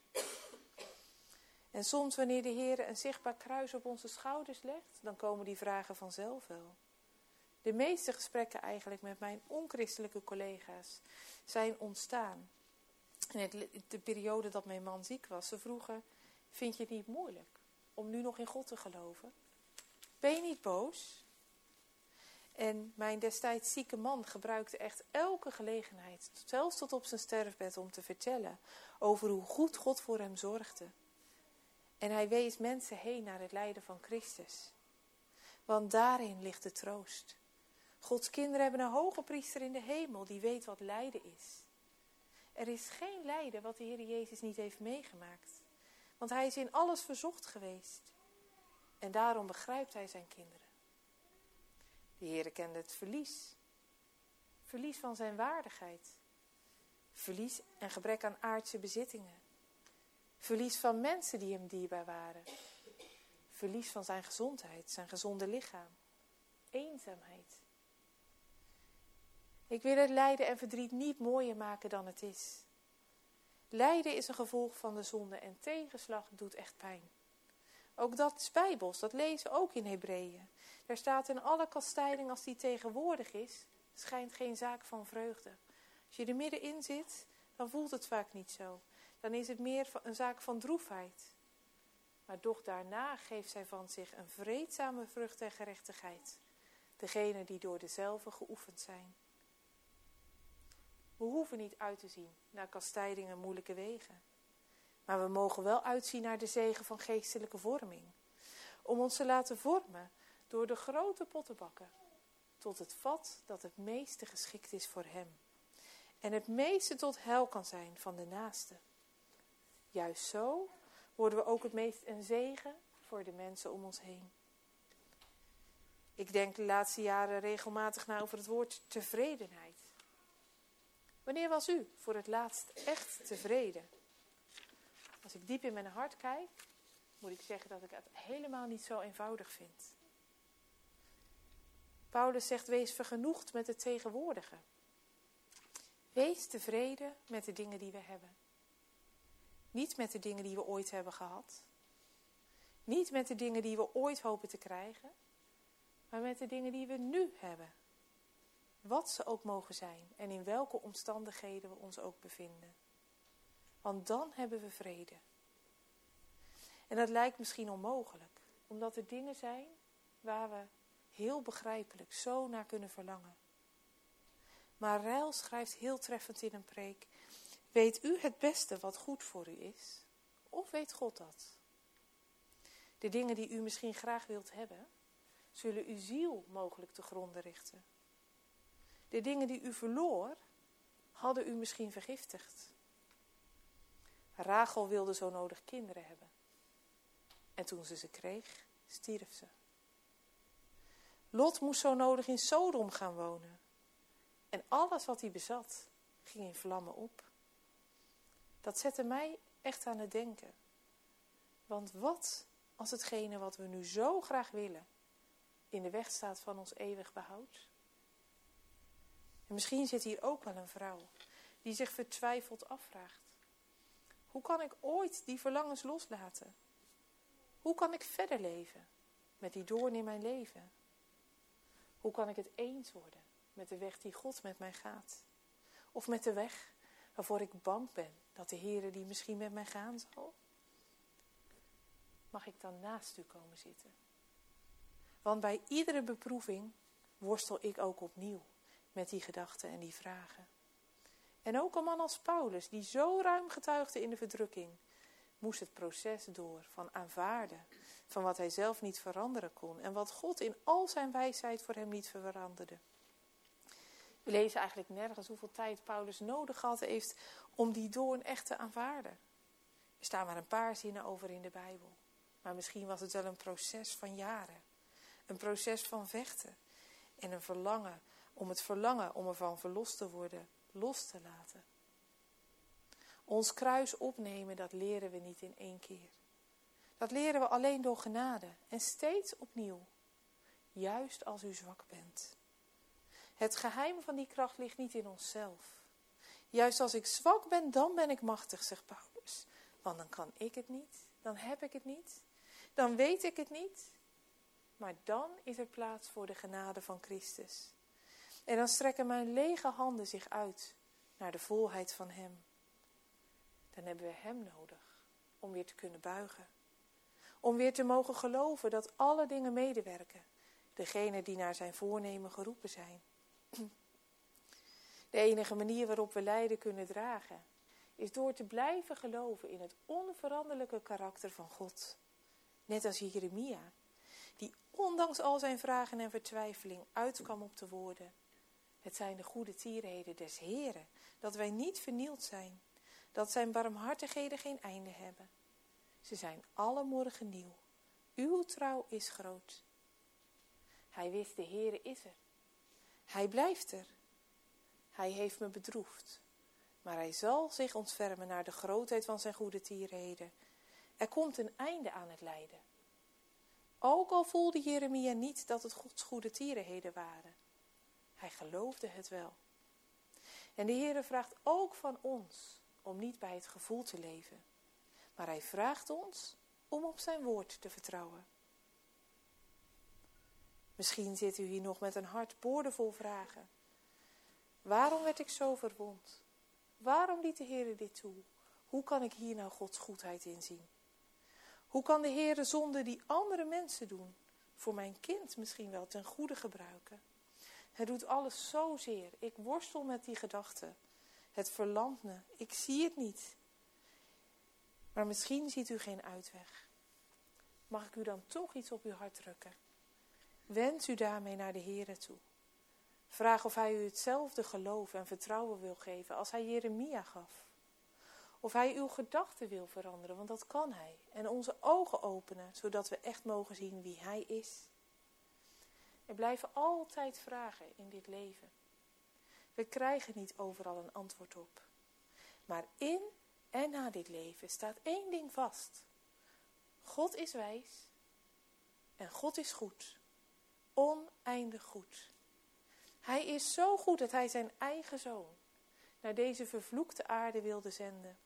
En soms wanneer de Heer een zichtbaar kruis op onze schouders legt, dan komen die vragen vanzelf wel. De meeste gesprekken eigenlijk met mijn onchristelijke collega's zijn ontstaan. In het, de periode dat mijn man ziek was, ze vroegen, vind je het niet moeilijk om nu nog in God te geloven? Ben je niet boos? En mijn destijds zieke man gebruikte echt elke gelegenheid, zelfs tot op zijn sterfbed, om te vertellen over hoe goed God voor hem zorgde. En hij wees mensen heen naar het lijden van Christus. Want daarin ligt de troost. Gods kinderen hebben een hoge priester in de hemel die weet wat lijden is. Er is geen lijden wat de Heer Jezus niet heeft meegemaakt. Want hij is in alles verzocht geweest. En daarom begrijpt hij zijn kinderen. De Heer kende het verlies. Verlies van zijn waardigheid. Verlies en gebrek aan aardse bezittingen. Verlies van mensen die hem dierbaar waren. Verlies van zijn gezondheid, zijn gezonde lichaam. Eenzaamheid. Ik wil het lijden en verdriet niet mooier maken dan het is. Lijden is een gevolg van de zonde en tegenslag doet echt pijn. Ook dat is bijbels, dat lezen we ook in Hebreeën. Daar staat in alle kastijding als die tegenwoordig is, schijnt geen zaak van vreugde. Als je er middenin zit, dan voelt het vaak niet zo. Dan is het meer een zaak van droefheid. Maar doch daarna geeft zij van zich een vreedzame vrucht en gerechtigheid. Degene die door dezelfde geoefend zijn. We hoeven niet uit te zien naar kastijding en moeilijke wegen. Maar we mogen wel uitzien naar de zegen van geestelijke vorming. Om ons te laten vormen door de grote pottenbakken. Tot het vat dat het meeste geschikt is voor hem. En het meeste tot heil kan zijn van de naaste. Juist zo worden we ook het meest een zegen voor de mensen om ons heen. Ik denk de laatste jaren regelmatig na over het woord tevredenheid. Wanneer was u voor het laatst echt tevreden? Als ik diep in mijn hart kijk, moet ik zeggen dat ik het helemaal niet zo eenvoudig vind. Paulus zegt, wees vergenoegd met het tegenwoordige. Wees tevreden met de dingen die we hebben. Niet met de dingen die we ooit hebben gehad. Niet met de dingen die we ooit hopen te krijgen. Maar met de dingen die we nu hebben. Wat ze ook mogen zijn en in welke omstandigheden we ons ook bevinden. Want dan hebben we vrede. En dat lijkt misschien onmogelijk. Omdat er dingen zijn waar we heel begrijpelijk zo naar kunnen verlangen. Maar Ryle schrijft heel treffend in een preek. Weet u het beste wat goed voor u is? Of weet God dat? De dingen die u misschien graag wilt hebben, zullen uw ziel mogelijk te gronde richten. De dingen die u verloor, hadden u misschien vergiftigd. Rachel wilde zo nodig kinderen hebben. En toen ze ze kreeg, stierf ze. Lot moest zo nodig in Sodom gaan wonen. En alles wat hij bezat, ging in vlammen op. Dat zette mij echt aan het denken. Want wat als hetgene wat we nu zo graag willen, in de weg staat van ons eeuwig behoud? En misschien zit hier ook wel een vrouw die zich vertwijfeld afvraagt. Hoe kan ik ooit die verlangens loslaten? Hoe kan ik verder leven met die doorn in mijn leven? Hoe kan ik het eens worden met de weg die God met mij gaat? Of met de weg waarvoor ik bang ben dat de Heere die misschien met mij gaan zal? Mag ik dan naast u komen zitten? Want bij iedere beproeving worstel ik ook opnieuw met die gedachten en die vragen. En ook een man als Paulus, die zo ruim getuigde in de verdrukking, moest het proces door van aanvaarden van wat hij zelf niet veranderen kon en wat God in al zijn wijsheid voor hem niet veranderde. We lezen eigenlijk nergens hoeveel tijd Paulus nodig had heeft om die doorn echt te aanvaarden. Er staan maar een paar zinnen over in de Bijbel. Maar misschien was het wel een proces van jaren. Een proces van vechten. En een verlangen om het verlangen om ervan verlost te worden, los te laten. Ons kruis opnemen, dat leren we niet in één keer. Dat leren we alleen door genade. En steeds opnieuw. Juist als u zwak bent. Het geheim van die kracht ligt niet in onszelf. Juist als ik zwak ben, dan ben ik machtig, zegt Paulus. Want dan kan ik het niet. Dan heb ik het niet. Dan weet ik het niet. Maar dan is er plaats voor de genade van Christus. En dan strekken mijn lege handen zich uit naar de volheid van hem. Dan hebben we hem nodig om weer te kunnen buigen. Om weer te mogen geloven dat alle dingen medewerken. Degene die naar zijn voornemen geroepen zijn. De enige manier waarop we lijden kunnen dragen is door te blijven geloven in het onveranderlijke karakter van God. Net als Jeremia, die ondanks al zijn vragen en vertwijfeling uitkwam op de woorden. Het zijn de goede tierheden des Heren, dat wij niet vernield zijn, dat zijn barmhartigheden geen einde hebben. Ze zijn alle morgen nieuw. Uw trouw is groot. Hij wist, de Heere is er. Hij blijft er. Hij heeft me bedroefd. Maar hij zal zich ontfermen naar de grootheid van zijn goede tierheden. Er komt een einde aan het lijden. Ook al voelde Jeremia niet dat het Gods goede tierenheden waren. Hij geloofde het wel. En de Heere vraagt ook van ons om niet bij het gevoel te leven. Maar hij vraagt ons om op zijn woord te vertrouwen. Misschien zit u hier nog met een hart boordevol vragen. Waarom werd ik zo verwond? Waarom liet de Heere dit toe? Hoe kan ik hier nou Gods goedheid in zien? Hoe kan de Heere zonde die andere mensen doen, voor mijn kind misschien wel ten goede gebruiken? Het doet alles zozeer. Ik worstel met die gedachten. Het verlamt me. Ik zie het niet. Maar misschien ziet u geen uitweg. Mag ik u dan toch iets op uw hart drukken? Wend u daarmee naar de Heere toe. Vraag of hij u hetzelfde geloof en vertrouwen wil geven als hij Jeremia gaf. Of hij uw gedachten wil veranderen, want dat kan hij. En onze ogen openen, zodat we echt mogen zien wie hij is. Er blijven altijd vragen in dit leven. We krijgen niet overal een antwoord op. Maar in en na dit leven staat één ding vast. God is wijs en God is goed. Oneindig goed. Hij is zo goed dat hij zijn eigen zoon naar deze vervloekte aarde wilde zenden.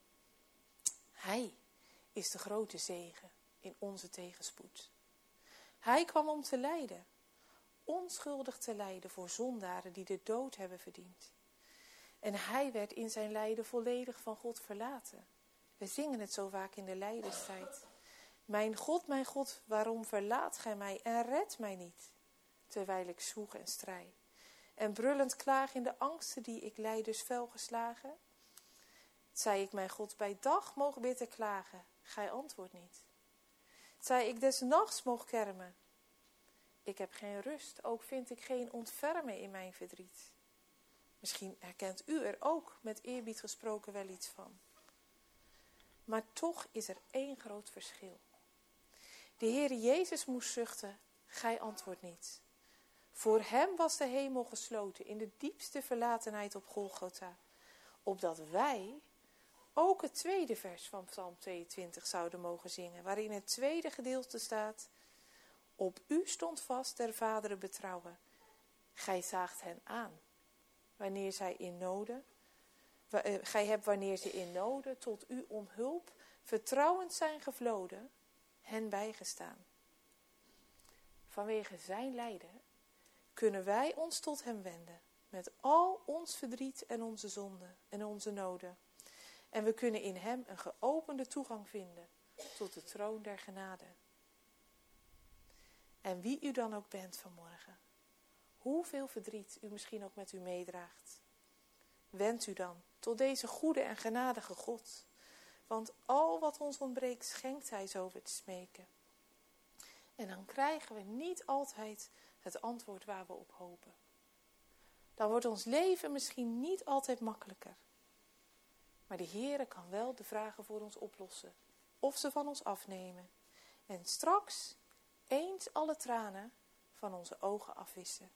Hij is de grote zegen in onze tegenspoed. Hij kwam om te lijden, onschuldig te lijden voor zondaren die de dood hebben verdiend. En hij werd in zijn lijden volledig van God verlaten. We zingen het zo vaak in de lijdenstijd. Mijn God, mijn God, waarom verlaat gij mij en redt mij niet? Terwijl ik zwoeg en strijd. En brullend klaag in de angsten die ik lijd dus fel geslagen. Zei ik mijn God bij dag moog bitter klagen, gij antwoordt niet. Zei ik des nachts moog kermen. Ik heb geen rust, ook vind ik geen ontfermen in mijn verdriet. Misschien herkent u er ook met eerbied gesproken wel iets van. Maar toch is er één groot verschil. De Heere Jezus moest zuchten, gij antwoordt niet. Voor hem was de hemel gesloten in de diepste verlatenheid op Golgotha. Opdat wij ook het tweede vers van Psalm tweeëntwintig zouden mogen zingen. Waarin het tweede gedeelte staat. Op u stond vast der vaderen betrouwen. Gij zaagt hen aan. Wanneer zij in noden. Gij hebt wanneer ze in noden tot u om hulp vertrouwend zijn gevloden. Hen bijgestaan. Vanwege zijn lijden kunnen wij ons tot hem wenden, met al ons verdriet en onze zonden en onze noden. En we kunnen in hem een geopende toegang vinden tot de troon der genade. En wie u dan ook bent vanmorgen, hoeveel verdriet u misschien ook met u meedraagt, wend u dan tot deze goede en genadige God. Want al wat ons ontbreekt, schenkt hij zo te smeken. En dan krijgen we niet altijd het antwoord waar we op hopen. dan wordt ons leven misschien niet altijd makkelijker. Maar de Heere kan wel de vragen voor ons oplossen, of ze van ons afnemen. En straks eens alle tranen van onze ogen afwissen.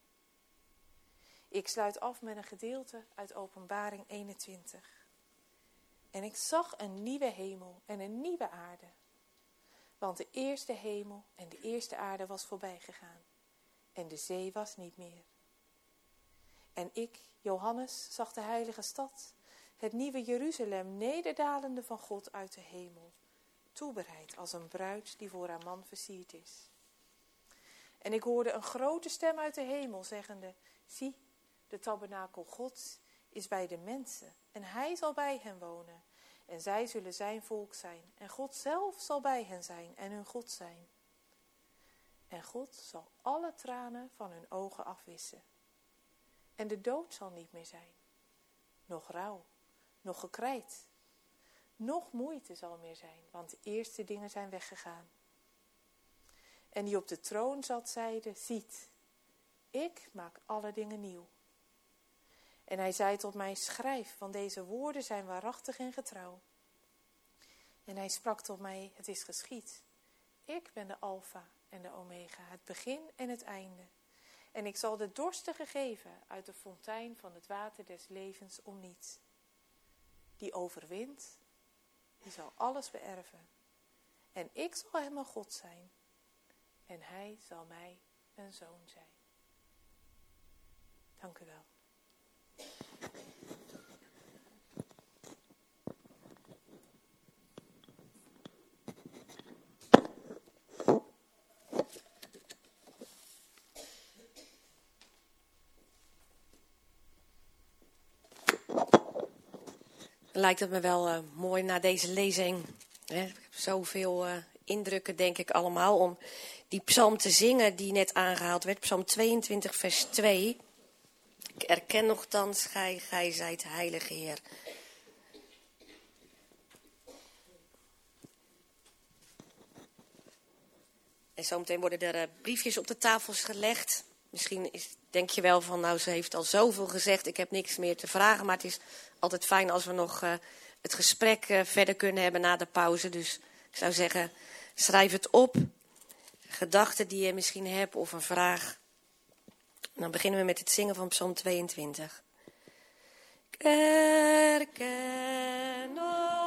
Ik sluit af met een gedeelte uit Openbaring eenentwintig. En ik zag een nieuwe hemel en een nieuwe aarde. Want de eerste hemel en de eerste aarde was voorbij gegaan. En de zee was niet meer. En ik, Johannes, zag de heilige stad, het nieuwe Jeruzalem, nederdalende van God uit de hemel, toebereid als een bruid die voor haar man versierd is. En ik hoorde een grote stem uit de hemel, zeggende, zie, de tabernakel Gods is bij de mensen, en hij zal bij hen wonen. En zij zullen zijn volk zijn, en God zelf zal bij hen zijn en hun God zijn. En God zal alle tranen van hun ogen afwissen. En de dood zal niet meer zijn, nog rouw, nog gekrijt, nog moeite zal meer zijn, want de eerste dingen zijn weggegaan. En die op de troon zat, zeide, ziet, ik maak alle dingen nieuw. En hij zei tot mij, schrijf, want deze woorden zijn waarachtig en getrouw. En hij sprak tot mij, het is geschied. Ik ben de Alfa en de Omega, het begin en het einde. En ik zal de dorstigen geven uit de fontein van het water des levens om niets. Die overwint, die zal alles beërven. En ik zal hem een God zijn. En hij zal mij een zoon zijn. Dank u wel. Lijkt het me wel uh, mooi na deze lezing. Hè? Ik heb zoveel uh, indrukken, denk ik, allemaal. Om die psalm te zingen die net aangehaald werd. Psalm tweeëntwintig, vers twee. Ik erken nogthans, gij, gij zijt heilige Heer. En zometeen worden er uh, briefjes op de tafels gelegd. Misschien is, denk je wel van, nou, ze heeft al zoveel gezegd, ik heb niks meer te vragen. Maar het is altijd fijn als we nog uh, het gesprek uh, verder kunnen hebben na de pauze. Dus ik zou zeggen, schrijf het op. Gedachten die je misschien hebt of een vraag. En dan beginnen we met het zingen van Psalm tweeëntwintig. Ik erken